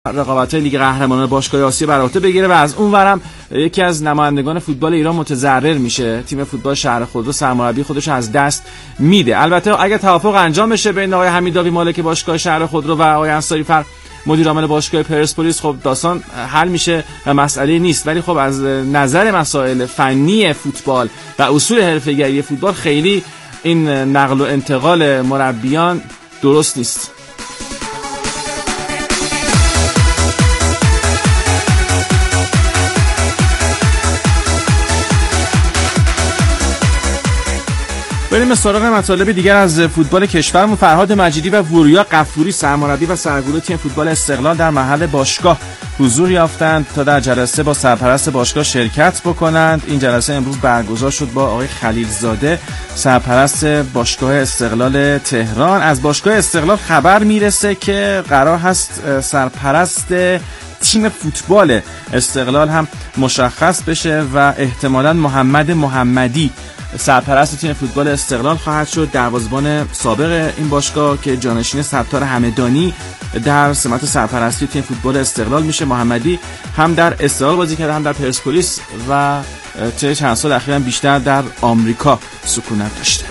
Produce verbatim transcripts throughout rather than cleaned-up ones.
رقابت‌های لیگ قهرمانان باشگاه آسیا بر عهده بگیره و از اون ورم یکی از نمایندگان فوتبال ایران متضرر میشه. تیم فوتبال شهر خودرو سرمربی خودش از دست میده. البته اگه توافق انجام بشه بین آقای حمیدآوی مالک باشگاه شهر خودرو و آقای انصاری فر مدیر عامل باشگاه پرسپولیس، خب داستان حل میشه و مسئله نیست. ولی خب از نظر مسائل فنی فوتبال و اصول حرفه‌گری فوتبال خیلی این نقل و انتقال مربیان درست نیست. بریم سراغ مطالب دیگر از فوتبال کشورمون. فرهاد مجیدی و وریا غفوری سرمربی و سرگروه تیم فوتبال استقلال در محل باشگاه حضور یافتند تا در جلسه با سرپرست باشگاه شرکت بکنند. این جلسه امروز برگزار شد با آقای خلیلزاده سرپرست باشگاه استقلال تهران. از باشگاه استقلال خبر میرسه که قرار هست سرپرست تیم فوتبال استقلال هم مشخص بشه و احتمالاً محمد محمدی سرپرست تیم فوتبال استقلال خواهد شد. دروازه‌بان سابق این باشگاه که جانشین ستار همدانی در سمت سرپرستی تیم فوتبال استقلال میشه. محمدی هم در استقلال بازی کرده هم در پرسپولیس و چه چند سال اخیراً بیشتر در آمریکا سکونت داشته.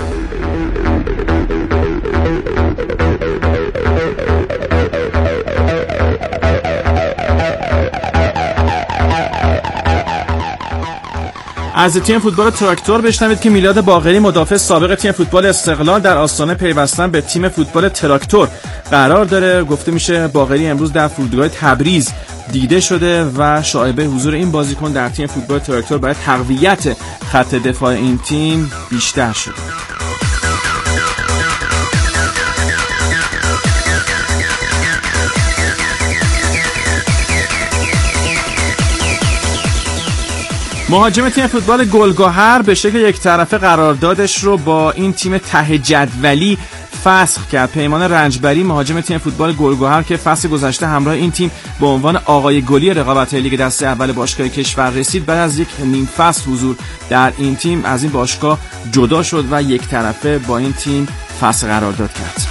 از تیم فوتبال تراکتور بشنوید که میلاد باقری مدافع سابق تیم فوتبال استقلال در آستانه پیوستن به تیم فوتبال تراکتور قرار داره. گفته میشه باقری امروز در فرودگاه تبریز دیده شده و شایبه حضور این بازیکن در تیم فوتبال تراکتور برای تقویت خط دفاع این تیم بیشتر شده. مهاجم تیم فوتبال گلگهر به شکل یک طرفه قراردادش رو با این تیم ته جدولی فسخ کرد. پیمان رنجبری مهاجم تیم فوتبال گلگهر که فصل گذشته همراه این تیم به عنوان آقای گلی رقابت‌های لیگ دسته اول باشگاه کشور رسید، بعد از یک نیم فصل حضور در این تیم از این باشگاه جدا شد و یک طرفه با این تیم فسخ قرارداد کرد.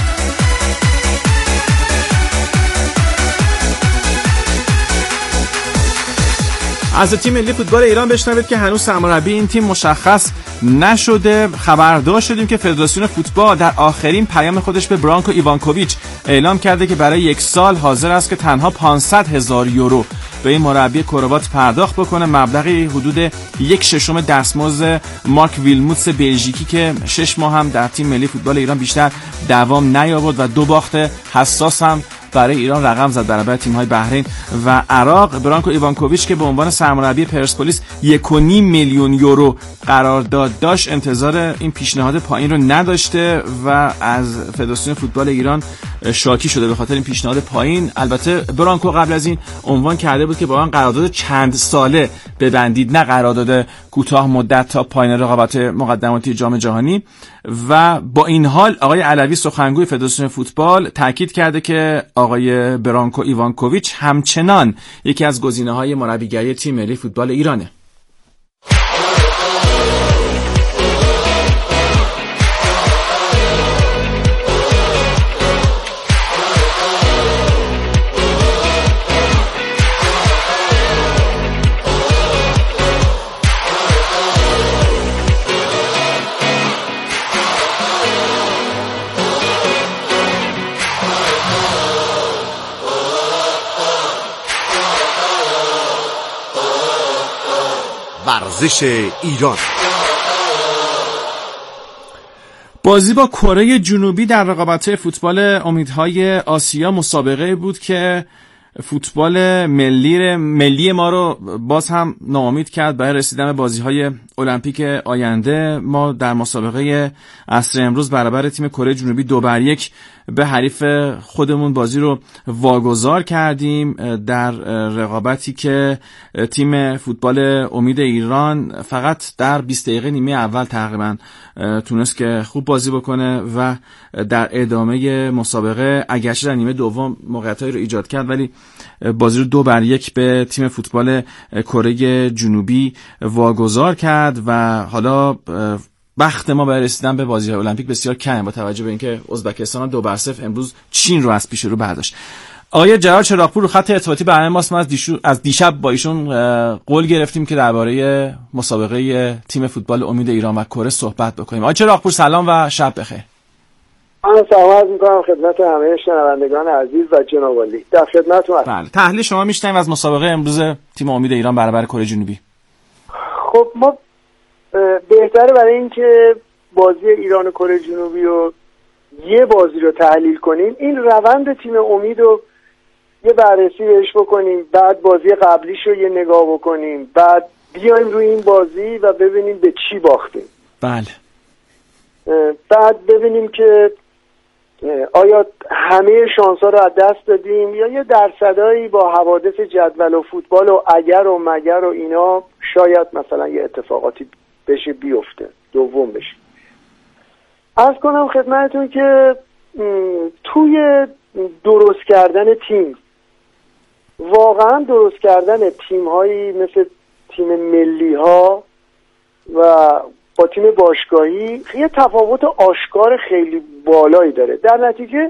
از تیم ملی فوتبال ایران بشنوید که هنوز سرمربی این تیم مشخص نشده. خبردار شدیم که فدراسیون فوتبال در آخرین پیام خودش به برانکو ایوانکوویچ اعلام کرده که برای یک سال حاضر است که تنها پانصد هزار یورو به این مربی کروات پرداخت بکنه، مبلغی حدود یک ششم دستمزد مارک ویلموتس بلژیکی که شش ماه هم در تیم ملی فوتبال ایران بیشتر دوام نیاورد و دو باخت حساس هم برای ایران رقم زد برابر تیم‌های بحرین و عراق. برانکو ایوانکوویچ که به عنوان سرمربی پرسپولیس یک و نیم میلیون یورو قرارداد داشت انتظار این پیشنهاد پایین رو نداشته و از فدراسیون فوتبال ایران شاکی شده به خاطر این پیشنهاد پایین. البته برانکو قبل از این عنوان کرده بود که با من قرارداد چند ساله ببندید، نه قرارداد کوتاه مدت تا پایان رقابت مقدماتی جام جهانی. و با این حال آقای علوی سخنگوی فدراسیون فوتبال تاکید کرده که آقای برانکو ایوانکوویچ همچنان یکی از گزینه‌های مربیگری تیم ملی فوتبال ایرانه. ورزش ایران. بازی با کره جنوبی در رقابت‌های فوتبال امیدهای آسیا مسابقه بود که فوتبال ملی ملی ما رو باز هم ناامید کرد برای رسیدن به بازی‌های المپیک آینده. ما در مسابقه عصر امروز برابر تیم کره جنوبی دو بر یک به حریف خودمون بازی رو واگذار کردیم در رقابتی که تیم فوتبال امید ایران فقط در بیست دقیقه نیمه اول تقریبا تونست که خوب بازی بکنه و در ادامه مسابقه اگرچه در نیمه دوم موقعیتایی رو ایجاد کرد ولی بازی رو دو بر یک به تیم فوتبال کره جنوبی واگذار کرد و حالا بخت ما برای رسیدن به بازی‌های المپیک بسیار کمه با توجه به اینکه ازبکستان دو بر صفر امروز چین رو از پیش رو برداشت. آقای جلال چراغپور رو خط ارتباطی برنامه ماست. ما از, دیشو... از دیشب با ایشون قول گرفتیم که درباره مسابقه تیم فوتبال امید ایران و کره صحبت بکنیم. آقای چراغپور سلام و شب بخیر. من سلام میکنم خدمت همه شنوندگان عزیز و جناب عالی. در خدمتتون هستم. بله، تحلیل شما میشنویم از مسابقه امروز تیم امید ایران برابر کره جنوبی. خب ما بهتره برای اینکه بازی ایران و کره جنوبی رو یه بازی رو تحلیل کنیم، این روند تیم امید رو یه بررسی بهش بکنیم، بعد بازی قبلیش رو یه نگاه بکنیم، بعد بیایم روی این بازی و ببینیم به چی باختیم. بله. بعد ببینیم که آیا همه شانس‌ها رو از دست دادیم یا یه درصدایی با حوادث جدول و فوتبال و اگر و مگر و اینا شاید مثلا یه اتفاقاتی بشه بیفته دوم بشه. عرض کنم خدمتتون که توی درست کردن تیم، واقعا درست کردن تیم هایی مثل تیم ملی ها و با تیم باشگاهی یه تفاوت آشکار خیلی بالایی داره. در نتیجه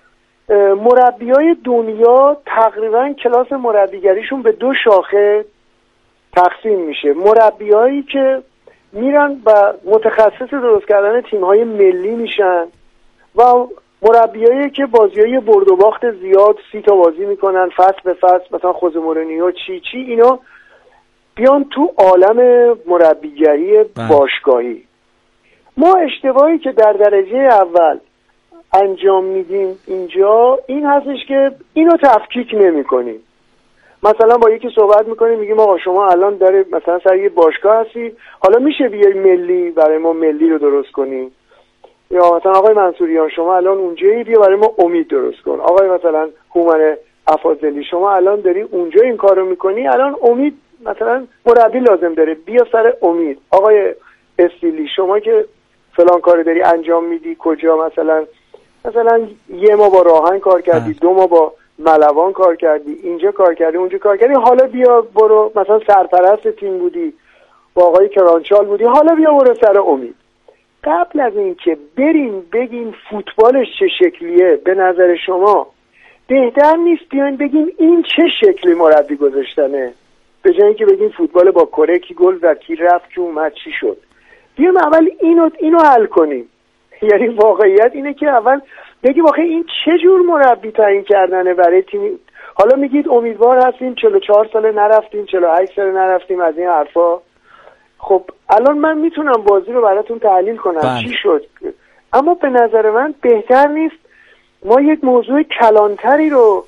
مربیای دنیا تقریبا کلاس مربیگریشون به دو شاخه تقسیم میشه. مربیایی که میرن و متخصص درست کردن تیم‌های ملی میشن و مربیایی که بازیای برد و باخت زیاد سی تا بازی میکنن فصل به فصل، مثلا خوزه مورینیو چی چی، اینا بیان تو عالم مربیگری باشگاهی. ما اشتباهی که در درجه اول انجام میدیم اینجا این هستش که اینو تفکیک نمی کنیم. مثلا با یکی صحبت میکنیم میگیم آقا شما الان داره مثلا سر یه باشگاه هستی، حالا میشه بیای ملی برای ما ملی رو درست کنیم، یا مثلا آقای منصوریان شما الان اونجایی بیا برای ما امید درست کن، آقای مثلا هومن افاضلی شما الان داری اونجا این کارو میکنی، الان امید مثلا مربی لازم داره بیا سر امید، آقای استیلی شما که فلان کار داری انجام میدی کجا، مثلا مثلا یه ما با راهن کار کردی، دو ما با ملوان کار کردی، اینجا کار کردی اونجا کار کردی، حالا بیا برو مثلا سرپرست تیم بودی با آقای کرانچال بودی، حالا بیا برو سر امید. قبل از این که بریم بگیم فوتبالش چه شکلیه، به نظر شما بهتر نیست بیاین بگیم این چه شکلی مربی گذاشتنه، به جای اینکه بگیم فوتبال با کره کی گل زد کی رفت کی اومد چی شد؟ بیایم اول اینو اینو حل کنیم. یعنی واقعیت اینه که اول بگیم واقعا این چه جور مربی تعیین کردنه برای تیم. حالا میگید امیدوار هستیم چهل و چهار ساله نرفتیم، چهل و هشت ساله نرفتیم، از این حرفا. خب الان من میتونم بازی رو براتون تحلیل کنم بله. چی شد، اما به نظر من بهتر نیست ما یک موضوع کلانتری رو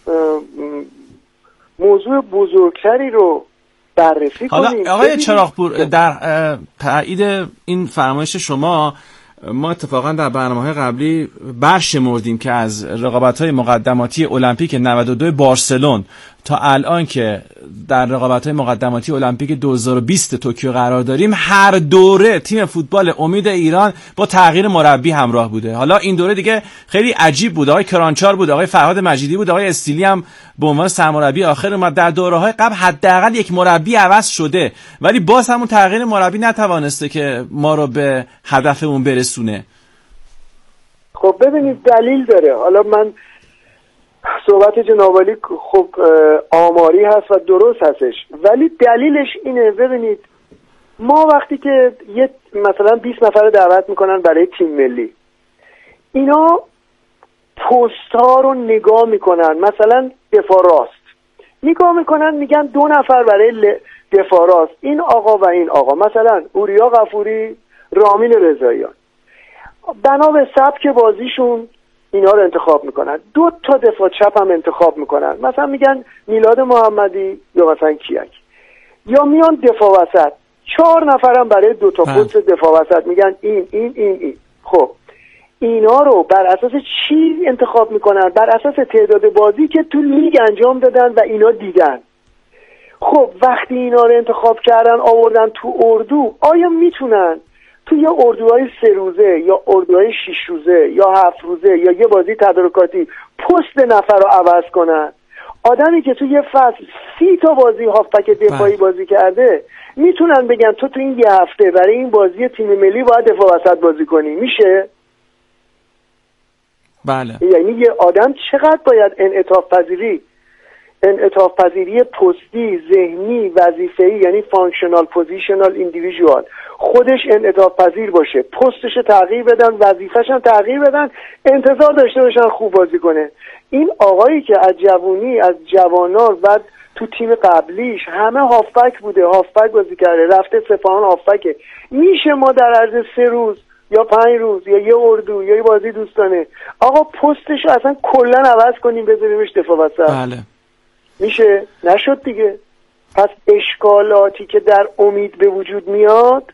موضوع بزرگتری رو بررسی حالا کنیم. آقای چراغپور در تایید این فرمایش شما ما اتفاقا در برنامه‌های قبلی برشمردیم که از رقابت‌های مقدماتی المپیک نود و دو بارسلون تا الان که در رقابت‌های مقدماتی المپیک دو هزار و بیست توکیو قرار داریم، هر دوره تیم فوتبال امید ایران با تغییر مربی همراه بوده. حالا این دوره دیگه خیلی عجیب بود، آقای کرانچار بود، آقای فرهاد مجیدی بود، آقای استیلی هم به عنوان سرمربی آخر اومد. در دوره‌های قبل حداقل یک مربی عوض شده، ولی باز همون تغییر مربی نتوانسته که ما رو به هدفمون برسونه. خب ببینید دلیل داره. حالا من صحبت جناب عالی خب آماری هست و درست هستش، ولی دلیلش اینه. ببینید ما وقتی که یه مثلا بیست نفر دعوت میکنن برای تیم ملی، اینا پست‌ها رو نگاه میکنن، مثلا دفاع راست نگاه میکنن میگن دو نفر برای دفاع راست، این آقا و این آقا، مثلا اوریا غفوری، رامین رضاییان، بنا به سبک بازیشون اینا رو انتخاب میکنن. دو تا دفاع چپ هم انتخاب میکنن، مثلا میگن میلاد محمدی یا مثلا کیک، یا میان دفاع وسط چهار نفرم برای دو تا پست دفاع وسط میگن این این این این. خب اینا رو بر اساس چی انتخاب میکنن؟ بر اساس تعداد بازی که تو لیگ انجام دادن و اینا دیدن. خب وقتی اینا رو انتخاب کردن آوردن تو اردو، آیا میتونن تو یا اردوهای سه روزه یا اردوهای شش روزه یا هفت روزه یا یه بازی تدارکاتی پست نفر رو عوض کنن؟ آدمی که تو یه فصل سی تا بازی هافبک دفاعی بازی کرده میتونن بگن تو تو این یه هفته برای این بازی تیم ملی باید دفاع وسط بازی کنی؟ میشه؟ بله. یعنی یه آدم چقدر باید انعطاف پذیری انعطاف پذیری پستی، ذهنی، وظیفه‌ای، یعنی فانکشنال پوزیشنال ایندیویدوال، خودش انعطاف پذیر باشه، پستش تغییر بدن، وظیفه‌ش هم تغییر بدن، انتظار داشته باشن خوب بازی کنه. این آقایی که از جوونی، از جوانان و تو تیم قبلیش همه هافبک بوده، هافبک بازی کرده، رفته سپاهان هافبکه، میشه ما در عرض سه روز یا پنج روز یا یه اردو یا یه بازی دوستانه آقا پستش اصلا کلا عوض کنیم بذاریمش دفاع وسط؟ بله. میشه؟ نشد دیگه. پس اشکالاتی که در امید به وجود میاد،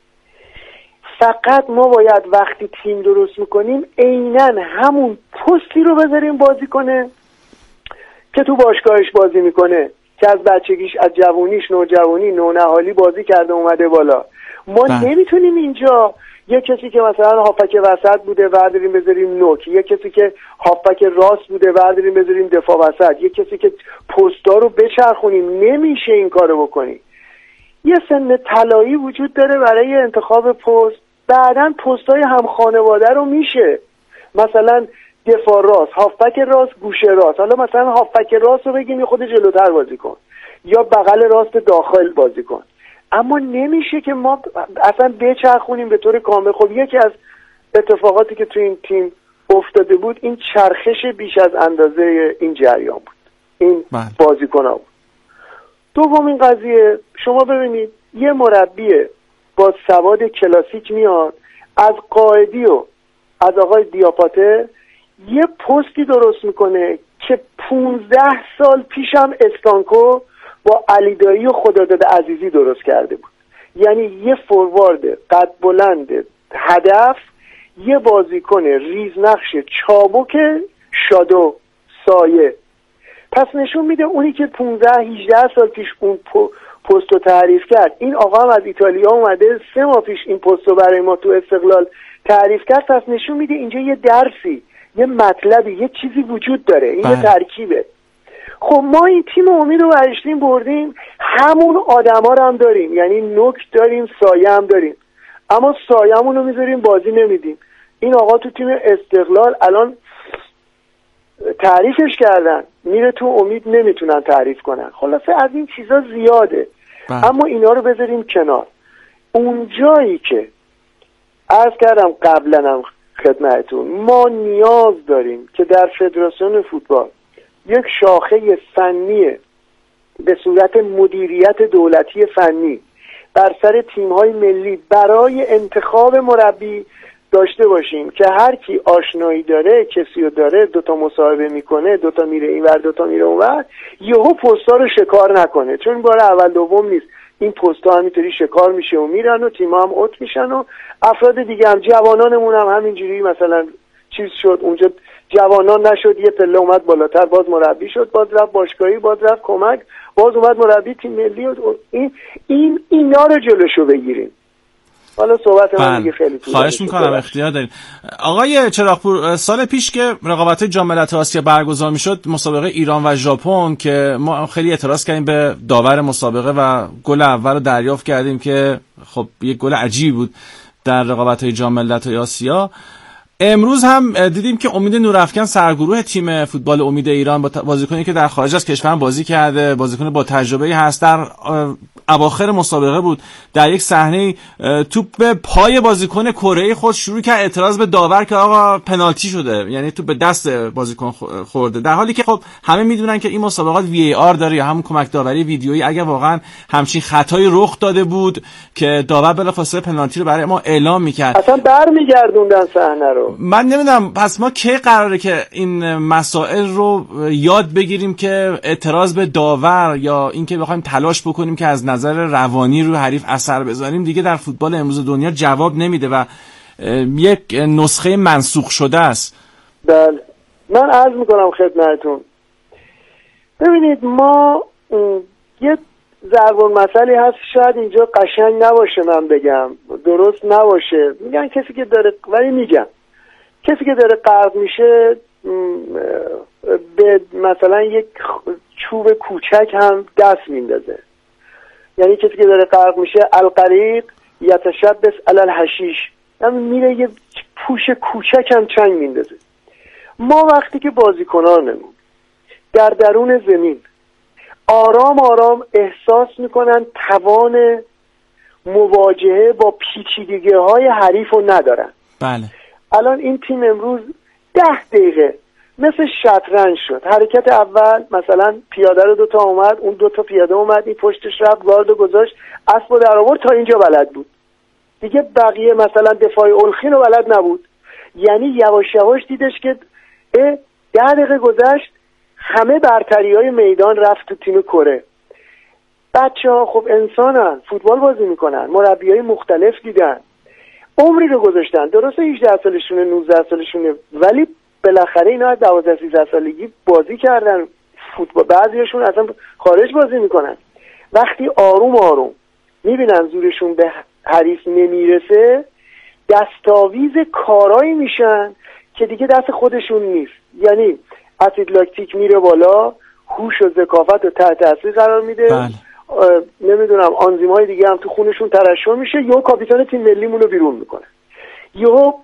فقط ما باید وقتی تیم درست میکنیم عیناً همون پستی رو بذاریم بازی کنه که تو باشگاهش بازی میکنه، که از بچگیش، از جوونیش، نوجوانی، نونهالی بازی کرده اومده بالا. ما بله. نمیتونیم اینجا یه کسی که مثلا هافبک وسط بوده برداریم بذاریم نوک، یه کسی که هافبک راست بوده برداریم بذاریم دفاع وسط، یه کسی که پستا رو بچرخونیم. نمیشه این کارو بکنی. یه سن طلایی وجود داره برای انتخاب پست، بعدن پستای هم خانواده رو میشه، مثلا دفاع راست، هافبک راست، گوشه راست. حالا مثلا هافبک راست رو بگیم یه خود جلوتر بازی کن یا بغل راست داخل بازی کن، اما نمیشه که ما اصلا بچرخونیم به طور کامل. خب یکی از اتفاقاتی که تو این تیم افتاده بود این چرخش بیش از اندازه این جریان بود، این بازیکن‌ها بود. دومین قضیه، شما ببینید یه مربی با سواد کلاسیک میاد از قائدی و از آقای دیاپاته یه پستی درست میکنه که پونزده سال پیشم استانکو با علی دایی و خداداد عزیزی درست کرده بود. یعنی یه فوروارد قد بلند هدف، یه بازیکن ریزنقش چابک شادو سایه. پس نشون میده اونی که پونزده هجده سال پیش اون پست رو تعریف کرد، این آقا هم از ایتالیا اومده سه ماه پیش این پست رو برای ما تو استقلال تعریف کرد. پس نشون میده اینجا یه درسی، یه مطلبی، یه چیزی وجود داره، این یه ترکیبه. خب ما این تیم امید رو برشتیم بردیم، همون آدم ها رو هم داریم، یعنی نوک داریم، سایه هم داریم، اما سایه همون رو میذاریم بازی نمیدیم. این آقا تو تیم استقلال الان تعریفش کردن، میره تو امید نمیتونن تعریف کنن. خلاصه از این چیزا زیاده بله. اما اینا رو بذاریم کنار. اون جایی که عرض کردم قبلا هم خدمتتون، ما نیاز داریم که در فدراسیون فوتبال یک شاخه فنی به صورت مدیریت دولتی فنی بر سر تیم‌های ملی برای انتخاب مربی داشته باشیم که هر کی آشنایی داره، کسی رو داره، دوتا مصاحبه میکنه، دوتا میره اینور دوتا میره اونور، یهو پستا رو شکار نکنه، چون بار اول دوم نیست. این پستا همینطوری شکار میشه و میرن و تیم‌ها هم اوت میشن و افراد دیگه هم، جوانانمون هم همینجوری مثلا چیز شد اونجا، جوانان نشد یه پله اومد بالاتر، باز مربی شد، باز رفت باشگاهی، باز رفت کمک، باز اومد مربی تیم ملی. این این اینا رو جلوشو بگیریم. حالا صحبت من دیگه خیلی طولانی. خواهش میکنم، اختیار دارید. آقای چراغپور، سال پیش که رقابت‌های جام ملت‌های آسیا برگزار میشد، مسابقه ایران و ژاپن، که ما خیلی اعتراض کردیم به داور مسابقه و گل اول رو دریافت کردیم که خب یک گل عجیبی بود در رقابت‌های جام ملت‌های آسیا. امروز هم دیدیم که امید نورافکن سرگروه تیم فوتبال امید ایران با بازیکنی که در خارج از کشور بازی کرده، بازیکن با تجربه‌ای هست، در اواخر مسابقه بود در یک صحنه توپ به پای بازیکن کره‌ای خود شروع کرد اعتراض به داور که آقا پنالتی شده، یعنی توپ به دست بازیکن خورده، در حالی که خب همه میدونن که این مسابقات وی ای آر داره یا همون کمک داوری ویدیویی. اگر واقعا همچین خطایی رخ داده بود که داور بلافاصله پنالتی رو برای ما اعلام میکرد، اصلا برمیگردوندن صحنه رو. من نمیدونم پس ما کی قراره که این مسائل رو یاد بگیریم که اعتراض به داور یا اینکه بخوایم تلاش بکنیم که از نظر روانی رو حریف اثر بذاریم دیگه در فوتبال امروز دنیا جواب نمیده و یک نسخه منسوخ شده است. بله، من عرض میکنم خدمتتون، ببینید ما یه ضرب المثلی هست، شاید اینجا قشنگ نباشه من بگم، درست نباشه، میگن کسی که داره، ولی میگم کسی که داره غرق میشه به مثلا یک چوب کوچک هم دست میندازه. یعنی کسی که داره غرق میشه الغریق یتشبث علی الحشیش، یعنی میره یه پوش کوچک هم چنگ میندازه. ما وقتی که بازیکنانمون در درون زمین آرام آرام احساس میکنن توان مواجهه با پیچیدگی های حریف رو ندارن. بله. الان این تیم امروز ده دقیقه مثل شطرنج شد. حرکت اول مثلا پیاده رو دوتا اومد، اون دوتا پیاده اومد، این پشتش رفت گارد رو گذاشت، اسب رو در آورد، تا اینجا بلد بود دیگه. بقیه مثلا دفاع الخین رو بلد نبود. یعنی یواش یواش دیدش که ده دقیقه گذشت همه برتری های میدان رفت تو تیم کره. بچه ها خب انسانن، فوتبال بازی میکنن، مربی های مختلف دیدن، عمری رو گذاشتن. درسته هجده سالشونه نوزده سالشونه، ولی بالاخره اینا از دوازده سیزده سالگی بازی کردن فوتبال. بعضیشون اصلا خارج بازی میکنن. وقتی آروم آروم میبینن زورشون به حریف نمیرسه، دستاویز کارایی میشن که دیگه دست خودشون نیست. یعنی اسید لاکتیک میره بالا، هوش و ذکاوت رو تحت تاثیر قرار میده. بله. نمیدونم آنزیم‌های دیگه هم تو خونشون ترشح میشه. یهو کاپیتان تیم ملیمون رو بیرون میکنه. یهو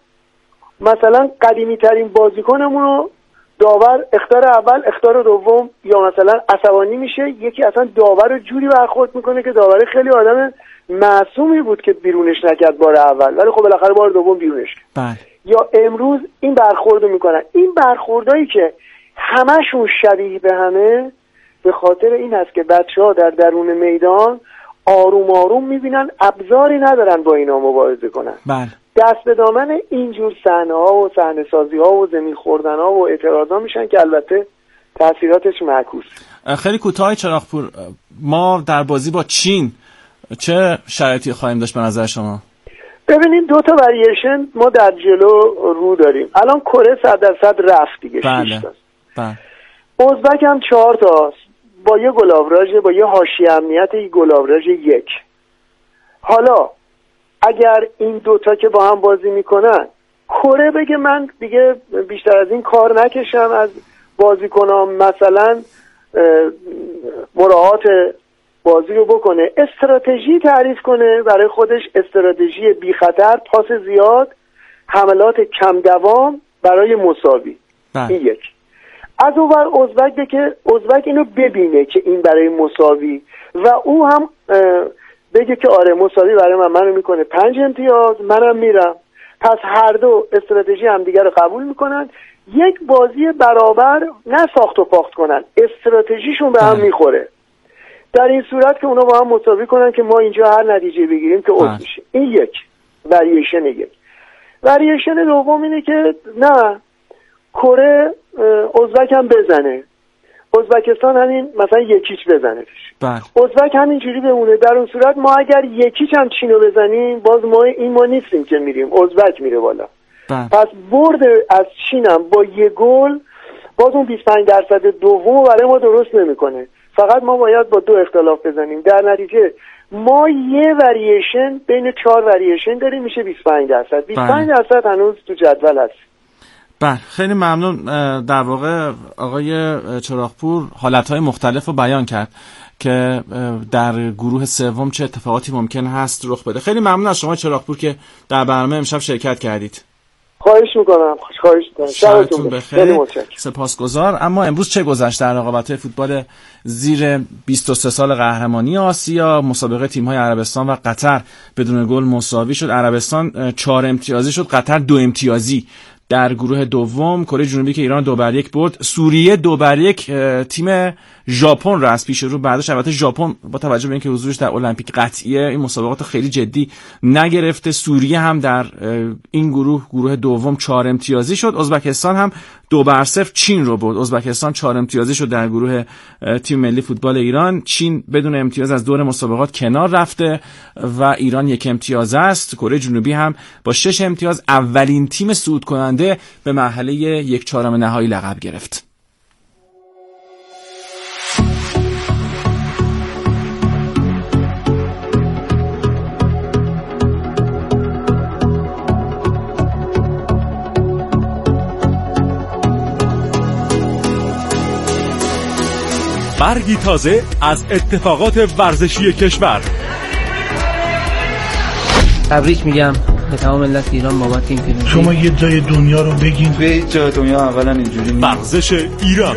مثلا قدیمی ترین بازیکنمون رو داور اخطار اول اخطار دوم یا مثلا عصبانی میشه، یکی اصلا داور رو جوری برخورد میکنه که داور خیلی آدم معصومی بود که بیرونش نکرد بار اول، ولی خب بالاخره بار دوم بیرونش کرد. بله. یا امروز این برخوردو میکنن. این برخوردایی که همشون شبیه به همه به خاطر این هست که بچه‌ها در درون میدان آروم آروم میبینن ابزاری ندارن با اینا مبارزه کنن. بله. دست به دامن اینجور صحنه‌ها و صحنه سازی‌ها و زمین خوردن‌ها و اعتراضا میشن که البته تاثیراتش معکوس. خیلی کوتاه چراغپور، ما در بازی با چین چه شرایطی خواهیم داشت به نظر شما؟ ببینید دو تا وریشن ما در جلو رو داریم. الان کره صد درصد رفت دیگه. بله. شش تا. بله. ازبک هم چهار تاست با یه گلاوراژ، با یه حاشیه امنیت یه گلاوراژ یک. حالا اگر این دوتا که با هم بازی میکنن کره بگه من دیگه بیشتر از این کار نکشم از بازیکنام، مثلا مراعات بازی رو بکنه، استراتژی تعریف کنه برای خودش، استراتژی بی خطر، پاس زیاد، حملات کم دوام برای مساوی. این یک. از اون ور ازبک بگه، ازبک اینو ببینه که این برای مساوی و او هم بگه که آره مساوی برای من منو میکنه پنج امتیاز، منم میرم. پس هر دو استراتژی هم دیگر رو قبول میکنن، یک بازی برابر نه ساخت و پاخت کنن، استراتژیشون به هم میخوره. در این صورت که اونا با هم مساوی کنن که ما اینجا هر نتیجه بگیریم که اوت میشه. این یک وریشن. یک وریشن دوم اینه که نه کره ازبک هم بزنه، ازبکستان همین مثلا یکیچ بزنه توش، ازبک همینجوری بمونه. در اون صورت ما اگر یکیچ هم چینو بزنیم باز ما این ما نیستیم که میریم، ازبک میره بالا. بله. پس برد از چینم با یه گل باز اون بیست و پنج درصد دوم برای ما درست نمیکنه. فقط ما باید با دو اختلاف بزنیم. در نتیجه ما یه وریشن بین چهار وریشن داریم، میشه بیست و پنج درصد. بیست و پنج درصد هنوز تو جدول هست. بله خیلی ممنون. در واقع آقای چراغپور حالتهای مختلف رو بیان کرد که در گروه سوم چه اتفاقاتی ممکن هست رخ بده. خیلی ممنون از شما چراغپور که در برنامه امشب شرکت کردید. خواهش میکنم. خواهش میکنم. شبتون بخیر. سپاسگزار. اما امروز چه گذشت در رقابت‌های فوتبال زیر بیست و سه سال قهرمانی آسیا؟ مسابقه تیم‌های عربستان و قطر بدون گل مساوی شد. عربستان چهار امتیازی شد، قطر دو امتیازی. در گروه دوم کره جنوبی که ایران دو بر یک برد، سوریه دو بر یک تیم ژاپن را از پیش رو برداشت. البته ژاپن با توجه به اینکه حضورش در المپیک قطعیه این مسابقات خیلی جدی نگرفته. سوریه هم در این گروه گروه دوم چهار امتیازی شد. ازبکستان هم دو بر صفر چین رو برد. ازبکستان چهار امتیازی شد در گروه تیم ملی فوتبال ایران. چین بدون امتیاز از دور مسابقات کنار رفته و ایران یک امتیاز است. کره جنوبی هم با شش امتیاز اولین تیم صعود کننده به مرحله یک چهارم نهایی لقب گرفت. برگی تازه از اتفاقات ورزشی کشور. تبریک میگم به تمام ملت ایران بابت این پیروزی. شما یه جای دنیا رو بگین. توی جای دنیا اولا اینجوری نیست. ورزش ایران.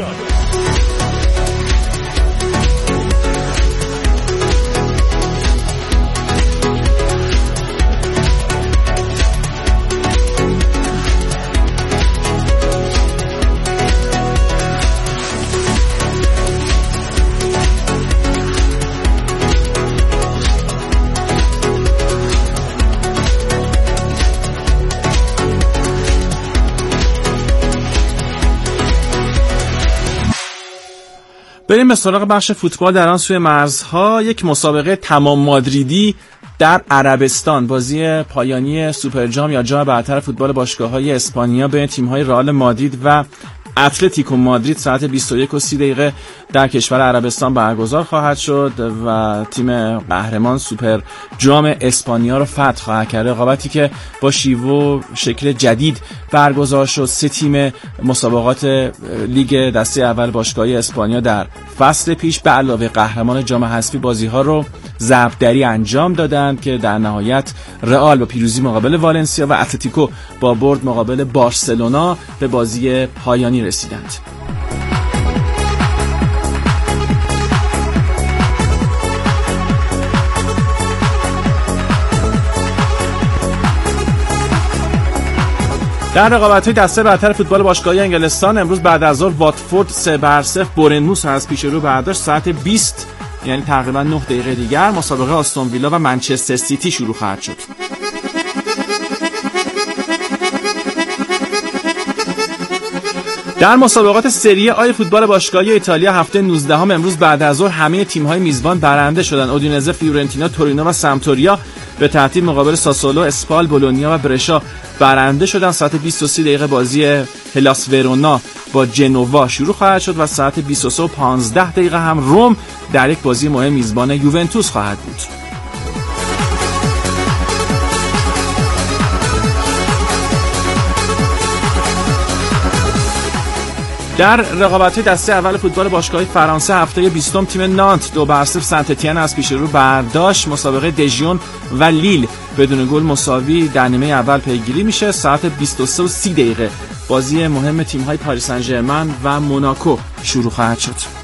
بریم به سراغ بخش فوتبال. در آن سوی مرزها یک مسابقه تمام مادریدی در عربستان، بازی پایانی سوپر جام یا جام برتر فوتبال باشگاه‌های اسپانیا بین تیم‌های رئال مادرید و اتلتیکو مادرید ساعت بیست و یک و سی دقیقه در کشور عربستان برگزار خواهد شد و تیم قهرمان سوپر جام اسپانیا رو فتح خواهد کرد. رقابتی که با شیوه و شکل جدید برگزار شد. سه تیم مسابقات لیگ دسته اول باشگاهی اسپانیا در فصل پیش به علاوه قهرمان جام حذفی بازی‌ها رو ضربدری انجام دادند که در نهایت رئال با پیروزی مقابل والنسیا و اتلتیکو با برد مقابل بارسلونا به بازی پایانی رسیدند. در رقابت‌های دسته برتر فوتبال باشگاهی انگلستان امروز بعد از ظهر واتفورد سه بر صفر بورنموث از پیش رو برداشت. ساعت بیست یعنی تقریبا نه دقیقه دیگر مسابقه آستون ویلا و منچستر سیتی شروع خواهد شد. در مسابقات سری آ فوتبال باشگاهی ایتالیا هفته نوزدهم امروز بعد از ظهر همه تیم‌های میزبان برنده شدند. اودینزه، فیورنتینا، تورینو و سمتوریا به ترتیب مقابل ساسولو، اسپال، بولونیا و برشا برنده شدند. ساعت بیست و سه دقیقه بازی هلاس ورونا با جنوا شروع خواهد شد و ساعت بیست و سه و پانزده دقیقه هم روم در یک بازی مهم میزبان یوونتوس خواهد بود. در رقابت‌های دسته اول فوتبال باشگاهی فرانسه هفته بیستم تیم نانت دو بر صفر سنت اتین از پیش رو برداشت. مسابقه دژیون و لیل بدون گل مساوی در نیمه اول پیگیری میشه. ساعت بیست و سه و سی دقیقه بازی مهم تیم‌های پاریس سن ژرمن و موناکو شروع خواهد شد.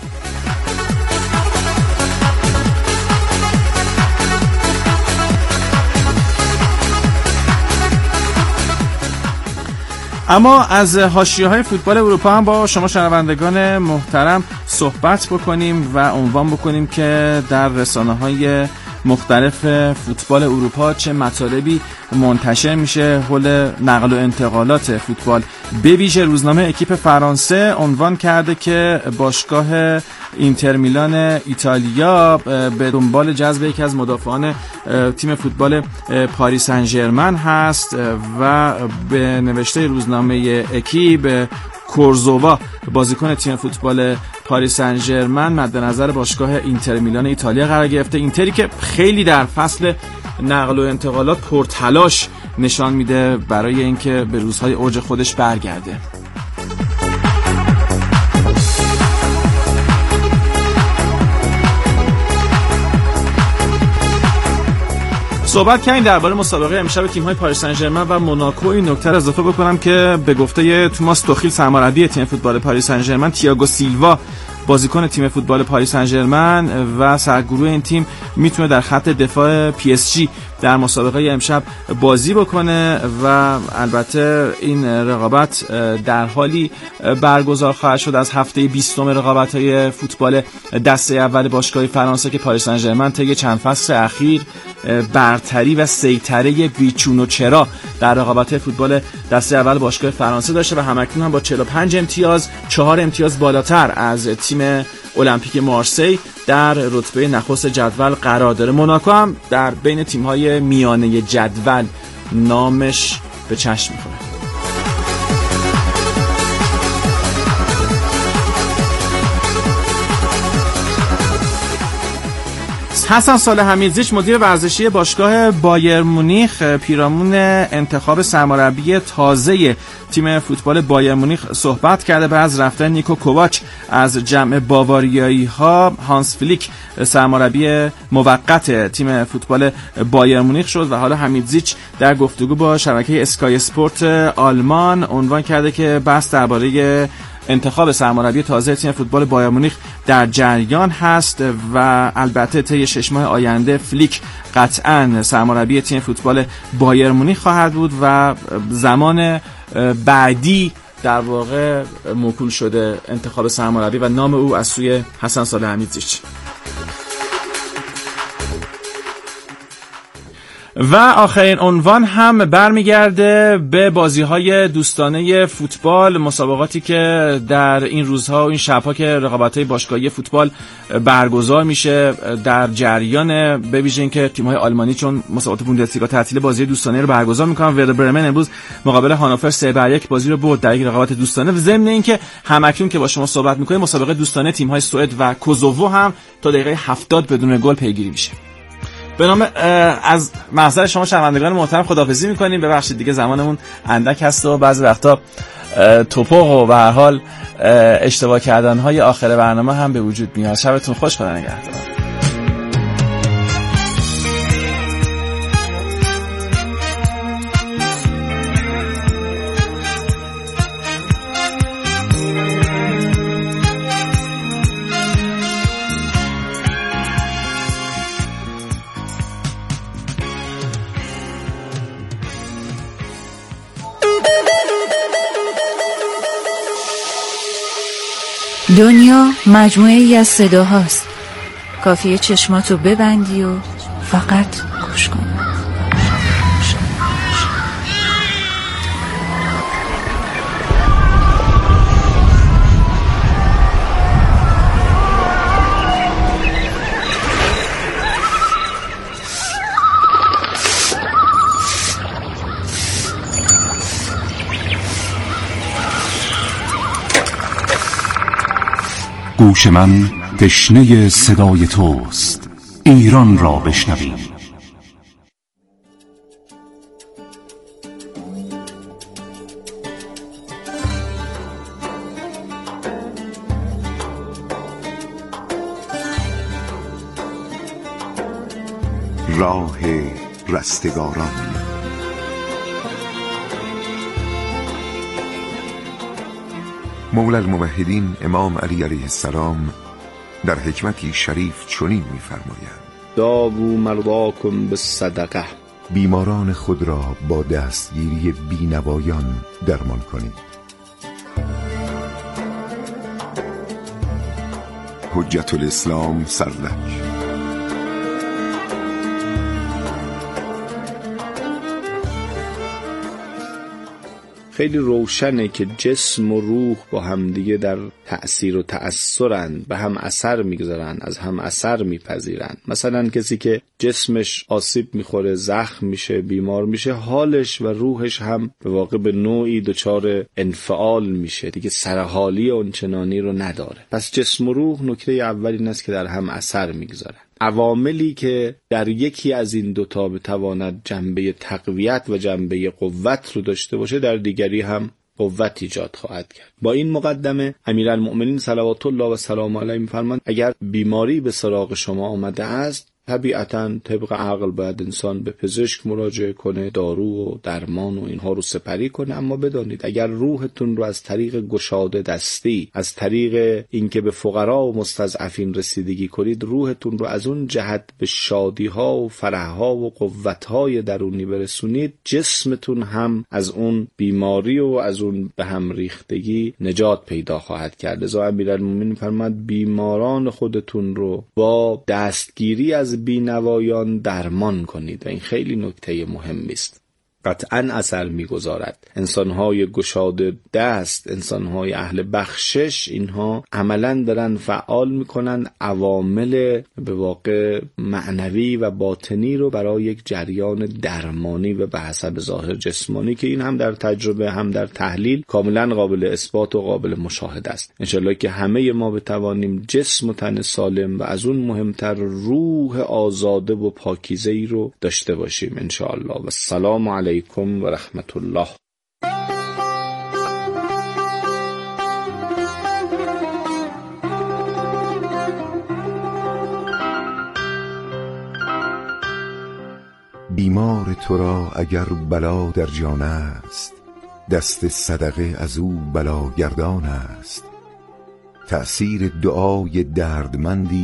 اما از حاشیه‌های فوتبال اروپا هم با شما شنوندگان محترم صحبت بکنیم و عنوان بکنیم که در رسانه‌های مختلف فوتبال اروپا چه مطالبی منتشر میشه حول نقل و انتقالات فوتبال. به ویژه روزنامه اکیپ فرانسه عنوان کرده که باشگاه اینتر میلان ایتالیا به دنبال جذب یکی از مدافعان تیم فوتبال پاریس سن ژرمن هست و به نوشته روزنامه اکیپ کورزووا بازیکن تیم فوتبال پاریس سن ژرمن مد نظر باشگاه اینتر میلان ایتالیا قرار گرفته. اینتری که خیلی در فصل نقل و انتقالات پرتلاش نشان میده برای اینکه به روزهای اوج خودش برگرده. صحبت کردیم درباره مسابقه امشب تیم‌های پاریس سن ژرمن و موناکو. این نکته را اضافه بکنم که به گفته توماس توخیل سرمربی تیم فوتبال پاریس سن ژرمن، تییاگو سیلوا بازیکن تیم فوتبال پاریس سن ژرمن و سرگروه این تیم میتونه در خط دفاع پی اس جی در مسابقه امشب بازی بکنه و البته این رقابت در حالی برگزار خواهد شد از هفته بیستم رقابت‌های فوتبال دسته اول باشگاه فرانسه که پاریس سن ژرمن طی چند فصل اخیر برتری و سیطره بیچون و چرا در رقابت فوتبال دسته اول باشگاه فرانسه داشته و همکنون هم با چهل و پنج امتیاز چهار امتیاز بالاتر از تیم المپیک مارسی در رتبه نخست جدول قرار داره. موناکو هم در بین تیم‌های میانه جدول نامش به چشم می‌خوره. حسن صالح حمیدزیچ مدیر ورزشی باشگاه بایر مونیخ پیرامون انتخاب سرمربی تازه تیم فوتبال بایر مونیخ صحبت کرده. بعد از رفتن نیکو کوواچ از جمع باواریایی ها، هانس فلیک سرمربی موقت تیم فوتبال بایر مونیخ شد و حالا حمیدزیچ در گفتگو با شبکه اسکای اسپورت آلمان عنوان کرده که بحث درباره انتخاب سرمربی تازه تیم فوتبال بایر مونیخ در جریان هست و البته طی شش ماه آینده فلیک قطعاً سرمربی تیم فوتبال بایر مونیخ خواهد بود و زمان بعدی در واقع موکول شده انتخاب سرمربی و نام او از سوی حسن صالح حمیدزیچ. و آخرین عنوان هم برمیگرده به بازی‌های دوستانه فوتبال، مسابقاتی که در این روزها و این شب‌ها که رقابت‌های باشگاهی فوتبال برگزار میشه در جریان، به ویژه اینکه تیم‌های آلمانی چون مسابقات بوندسلیگا تعطیل بازی دوستانه رو برگزار می‌کنن. ورده برمن امروز مقابل هانوفر سه بر یک بازی رو برد در یک رقابت دوستانه. ضمن اینکه همکنون که با شما صحبت می‌کنیم مسابقه دوستانه تیم‌های سوئد و کوزوو هم تا دقیقه هفتاد بدون گل پیگیری میشه. به نام از محضر شما شنوندگان محترم خداحافظی میکنیم. ببخشید دیگه زمانمون اندک هست و بعضی وقتا توپق و به هر حال اشتباه کردن‌های آخر برنامه هم به وجود میاد. شبتون خوش، خدا نگهدار. دنیا مجموعه‌ای از صداهاست. کافیه چشماتو ببندی و فقط گوش کن. گوش من تشنه صدای توست، ایران را بشنویم. راه رستگاران. مولی الموحدین امام علی علیه السلام در حکمتی شریف چنین می‌فرمایند: داووا مرضاکم بالصدقه. بیماران خود را با دستگیری بینوایان درمان کنید. حجت الاسلام سرلک. خیلی روشنه که جسم و روح با هم دیگه در تأثیر و تأثرن، به هم اثر میگذارن، از هم اثر میپذیرن. مثلا کسی که جسمش آسیب میخوره، زخم میشه، بیمار میشه، حالش و روحش هم به واقع به نوعی دچار انفعال میشه، دیگه سرحالی اونچنانی رو نداره. پس جسم و روح نکته اول این است که در هم اثر میگذارن. عواملی که در یکی از این دوتا بتواند جنبه تقویت و جنبه قوت رو داشته باشه، در دیگری هم قوت ایجاد خواهد کرد. با این مقدمه امیرالمؤمنین صلوات الله و سلام علیه می‌فرمایند اگر بیماری به سراغ شما آمده است، طبیعتاً طبق عقل باید انسان به پزشک مراجعه کنه، دارو و درمان و اینها رو سپری کنه. اما بدانید اگر روحتون رو از طریق گشاده دستی، از طریق اینکه به فقرا و مستضعفین رسیدگی کنید، روحتون رو از اون جهت به شادی‌ها و فرح‌ها و قوت‌های درونی برسونید، جسمتون هم از اون بیماری و از اون به هم ریختگی نجات پیدا خواهد کرد. لذا امیرالمومنین فرمود بیماران خودتون رو با دستگیری از بینوایان درمان کنید و این خیلی نکته مهمی است. قطعاً اثر میگذارد. انسانهای گشاده دست، انسانهای اهل بخشش، اینها عملاً دارن فعال میکنن عوامل به واقع معنوی و باطنی رو برای یک جریان درمانی و به حسب ظاهر جسمانی که این هم در تجربه هم در تحلیل کاملا قابل اثبات و قابل مشاهده است. انشالله که همه ما بتوانیم جسم و تن سالم و از اون مهمتر روح آزاده و پاکیزه‌ای رو داشته باشیم انشالله. و السلام علیکم و رحمت الله. بیمار تو را اگر بلا در جان است، دست صدقه از او بلا گردان است. تأثیر دعای دردمندی